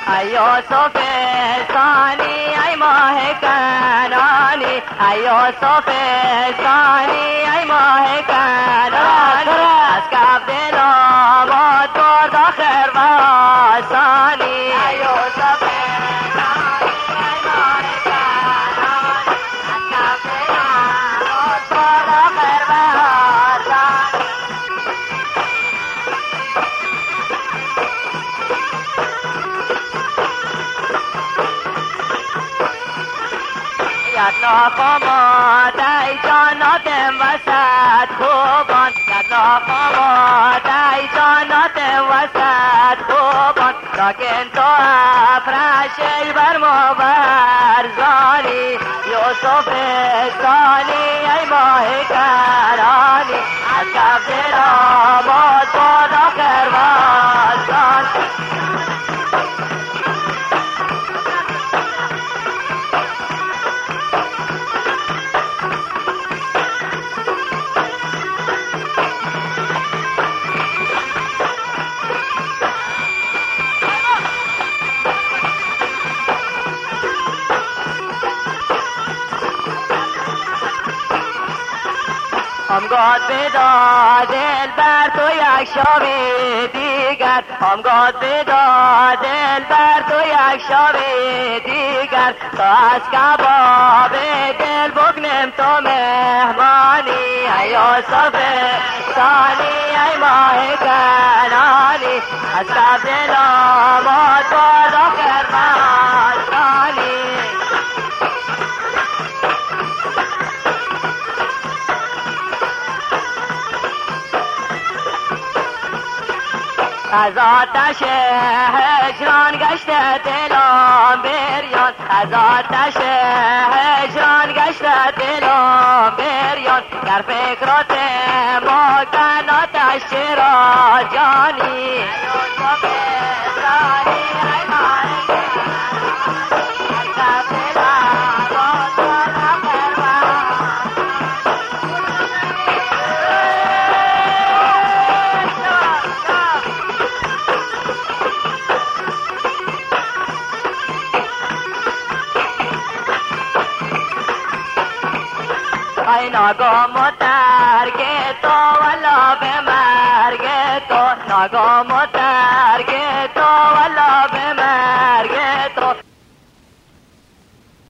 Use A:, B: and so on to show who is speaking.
A: ای یوسف ثانی ای ماه کنانی ای یوسف ثانی ای ماه کنانی از کف دل آمد برد آخر و آسانی ای یوسف ثانی ای ماه کنانی از کف دل آمد برد آخر و آسانی یدنا خامات ای جاناتم وسط خوبان یدنا خامات ای جاناتم وسط خوبان لکن تو افرشی بر ما برزانی یوسف ثانی ای ماه کرانی از کف دل آمد باد آخر واسان آمگاد بداد دل بر تو یک شب دیگر آمگاد بداد دل بر تو یک شب دیگر تا از کباب دل بکنم تو مهمانی ای یوسف ثانی ای ماه کنانی از کف دل آمد باد آخر مستانی از آتش هجران گشته دلم بریان از آتش هجران گشته دلم بریان در فکرات ما کن آتش چرا جانی ای ناگام و ترگ تو والا به مرگ تو ناگام و ترگ تو والا به مرگ تو